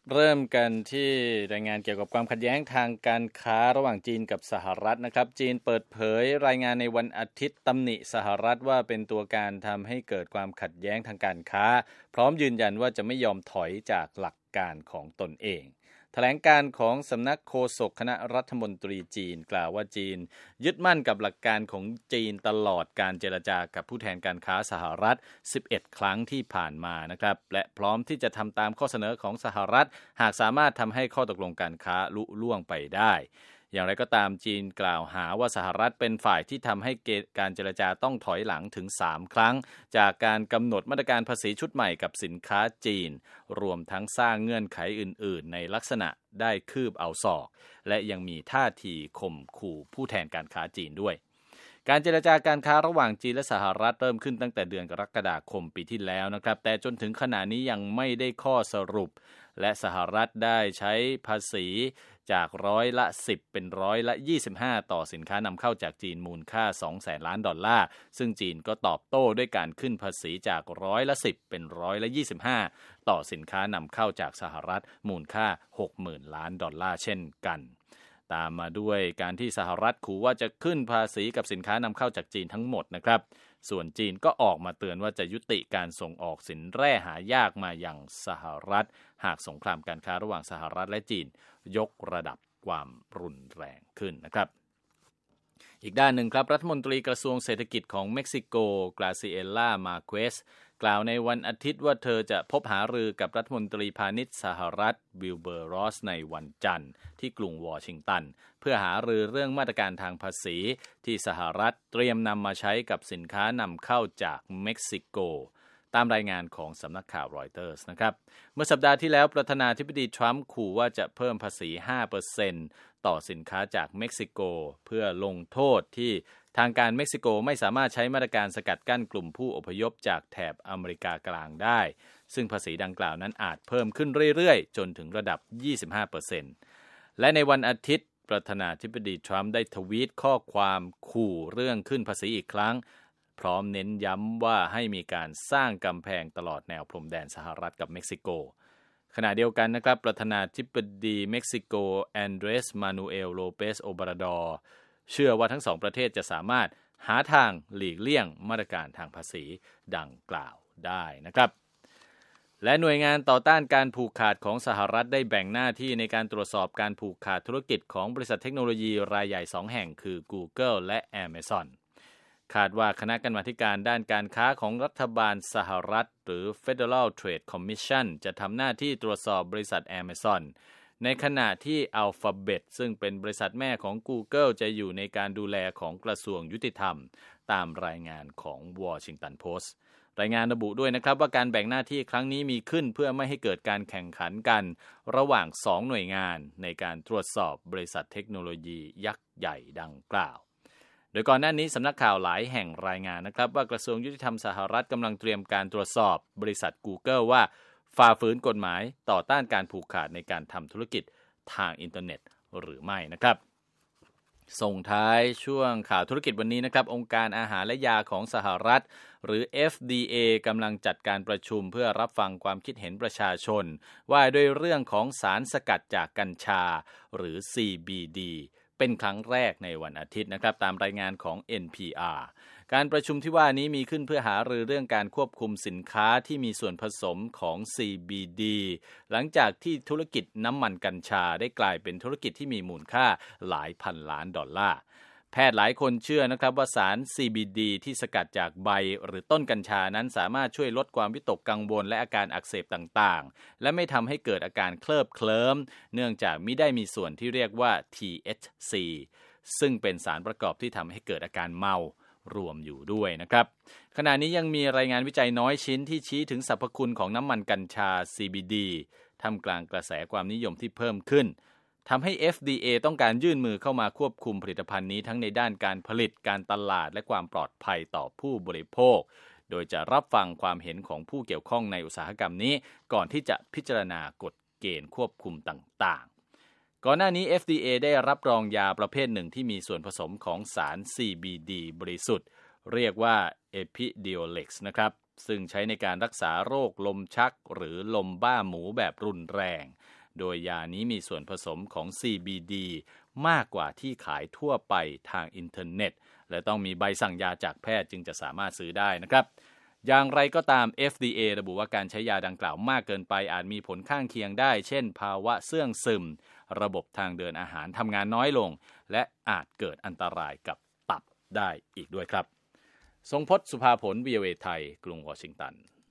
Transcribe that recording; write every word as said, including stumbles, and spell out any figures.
เริ่มกันที่รายงานเกี่ยวกับความขัดแย้งทางการค้าระหว่างจีนกับสหรัฐนะครับจีนเปิดเผยรายงานในวันอาทิตย์ตำหนิสหรัฐว่าเป็นตัวการทำให้เกิดความขัดแย้งทางการค้าพร้อมยืนยันว่าจะไม่ยอมถอยจากหลักการของตนเองแถลงการของสำนักโฆษกคณะรัฐมนตรีจีนกล่าวว่าจีนยึดมั่นกับหลักการของจีนตลอดการเจรจากับผู้แทนการค้าสหรัฐสิบเอ็ดครั้งที่ผ่านมานะครับและพร้อมที่จะทำตามข้อเสนอของสหรัฐหากสามารถทำให้ข้อตกลงการค้าลุล่วงไปได้อย่างไรก็ตามจีนกล่าวหาว่าสหรัฐเป็นฝ่ายที่ทำให้การเจรจาต้องถอยหลังถึงสามครั้งจากการกำหนดมาตรการภาษีชุดใหม่กับสินค้าจีนรวมทั้งสร้างเงื่อนไขอื่นๆในลักษณะได้คืบเอาศอกและยังมีท่าทีข่มขู่ผู้แทนการค้าจีนด้วยการเจรจาการค้าระหว่างจีนและสหรัฐเริ่มขึ้นตั้งแต่เดือนกรกฎาคมปีที่แล้วนะครับแต่จนถึงขณะนี้ยังไม่ได้ข้อสรุปและสหรัฐได้ใช้ภาษีจากร้อยละสิบเป็นร้อยละยี่สิบห้าต่อสินค้านำเข้าจากจีนมูลค่า สองแสนล้านดอลลาร์ซึ่งจีนก็ตอบโต้ด้วยการขึ้นภาษีจากร้อยละสิบเป็นร้อยละยี่สิบห้าต่อสินค้านำเข้าจากสหรัฐมูลค่า หกหมื่นล้านดอลลาร์เช่นกันตามมาด้วยการที่สหรัฐขู่ว่าจะขึ้นภาษีกับสินค้านำเข้าจากจีนทั้งหมดนะครับส่วนจีนก็ออกมาเตือนว่าจะยุติการส่งออกสินแร่หายากมายังสหรัฐหากสงครามการค้าระหว่างสหรัฐและจีนยกระดับความรุนแรงขึ้นนะครับอีกด้านหนึ่งครับรัฐมนตรีกระทรวงเศรษฐกิจของเม็กซิโกกราซิเอล่ามาเควสกล่าวในวันอาทิตย์ว่าเธอจะพบหารือกับรัฐมนตรีพาณิชย์สหรัฐวิลเบอร์รอสในวันจันทร์ที่กรุงวอชิงตันเพื่อหารือเรื่องมาตรการทางภาษีที่สหรัฐเตรียมนำมาใช้กับสินค้านำเข้าจากเม็กซิโกตามรายงานของสำนักข่าวรอยเตอร์สนะครับเมื่อสัปดาห์ที่แล้วประธานาธิบดีทรัมป์ขู่ว่าจะเพิ่มภาษี ห้าเปอร์เซ็นต์ ต่อสินค้าจากเม็กซิโกเพื่อลงโทษที่ทางการเม็กซิโกไม่สามารถใช้มาตรการสกัดกั้นกลุ่มผู้อพยพจากแถบอเมริกากลางได้ซึ่งภาษีดังกล่าวนั้นอาจเพิ่มขึ้นเรื่อยๆจนถึงระดับ ยี่สิบห้าเปอร์เซ็นต์ และในวันอาทิตย์ประธานาธิบดีทรัมป์ได้ทวีตข้อความขู่เรื่องขึ้นภาษีอีกครั้งพร้อมเน้นย้ำว่าให้มีการสร้างกำแพงตลอดแนวพรมแดนสหรัฐกับเม็กซิโกขณะเดียวกันนะครับประธานาธิบดีเม็กซิโกแอนเดรสมานูเอลโลเปสโอบราดอร์เชื่อว่าทั้งสองประเทศจะสามารถหาทางหลีกเลี่ยงมาตรการทางภาษีดังกล่าวได้นะครับและหน่วยงานต่อต้านการผูกขาดของสหรัฐได้แบ่งหน้าที่ในการตรวจสอบการผูกขาดธุรกิจของบริษัทเทคโนโลยีรายใหญ่สองแห่งคือ Google และ Amazonคาดว่าคณะกรรมาธิการด้านการค้าของรัฐบาลสหรัฐหรือ Federal Trade Commission จะทำหน้าที่ตรวจสอบบริษัท Amazon ในขณะที่ Alphabet ซึ่งเป็นบริษัทแม่ของ Google จะอยู่ในการดูแลของกระทรวงยุติธรรมตามรายงานของ Washington Post รายงานระบุด้วยนะครับว่าการแบ่งหน้าที่ครั้งนี้มีขึ้นเพื่อไม่ให้เกิดการแข่งขันกันระหว่างสองหน่วยงานในการตรวจสอบบริษัทเทคโนโลยียักษ์ใหญ่ดังกล่าวโดยก่อนหน้านี้สำนักข่าวหลายแห่งรายงานนะครับว่ากระทรวงยุติธรรมสหรัฐกำลังเตรียมการตรวจสอบบริษัท Google ว่าฝ่าฝืนกฎหมายต่อต้านการผูกขาดในการทำธุรกิจทางอินเทอร์เน็ตหรือไม่นะครับส่งท้ายช่วงข่าวธุรกิจวันนี้นะครับองค์การอาหารและยาของสหรัฐหรือ เอฟ ดี เอ กำลังจัดการประชุมเพื่อรับฟังความคิดเห็นประชาชนว่าด้วยเรื่องของสารสกัดจากกัญชาหรือ ซี บี ดี เป็นครั้งแรกในวันอาทิตย์นะครับตามรายงานของ เอ็น พี อาร์ การประชุมที่ว่านี้มีขึ้นเพื่อหารือเรื่องการควบคุมสินค้าที่มีส่วนผสมของ ซี บี ดี หลังจากที่ธุรกิจน้ำมันกัญชาได้กลายเป็นธุรกิจที่มีมูลค่าหลายพันล้านดอลลาร์แพทย์หลายคนเชื่อนะครับว่าสาร ซี บี ดี ที่สกัดจากใบหรือต้นกัญชานั้นสามารถช่วยลดความวิตกกังวลและอาการอักเสบต่างๆและไม่ทำให้เกิดอาการเคลิบเคลิ้มเนื่องจากมิได้มีส่วนที่เรียกว่า ที เอช ซี ซึ่งเป็นสารประกอบที่ทำให้เกิดอาการเมารวมอยู่ด้วยนะครับขณะนี้ยังมีรายงานวิจัยน้อยชิ้นที่ชี้ถึงสรรพคุณของน้ำมันกัญชา ซี บี ดี ท่ามกลางกระแสความนิยมที่เพิ่มขึ้นทำให้ เอฟ ดี เอ ต้องการยื่นมือเข้ามาควบคุมผลิตภัณฑ์นี้ทั้งในด้านการผลิตการตลาดและความปลอดภัยต่อผู้บริโภคโดยจะรับฟังความเห็นของผู้เกี่ยวข้องในอุตสาหกรรมนี้ก่อนที่จะพิจารณากฎเกณฑ์ควบคุมต่างๆก่อนหน้านี้ เอฟ ดี เอ ได้รับรองยาประเภทหนึ่งที่มีส่วนผสมของสาร ซี บี ดี บริสุทธิ์เรียกว่า Epidiolex นะครับซึ่งใช้ในการรักษาโรคลมชักหรือลมบ้าหมูแบบรุนแรงโดยยานี้มีส่วนผสมของ ซี บี ดี มากกว่าที่ขายทั่วไปทางอินเทอร์เน็ตและต้องมีใบสั่งยาจากแพทย์จึงจะสามารถซื้อได้นะครับอย่างไรก็ตาม เอฟ ดี เอ ระบุว่าการใช้ยาดังกล่าวมากเกินไปอาจมีผลข้างเคียงได้เช่นภาวะเสื่องซึมระบบทางเดินอาหารทำงานน้อยลงและอาจเกิดอันตรายกับตับได้อีกด้วยครับทรงพจน์ สุภาผล วี โอ เอ ไทยกรุงวอชิงตัน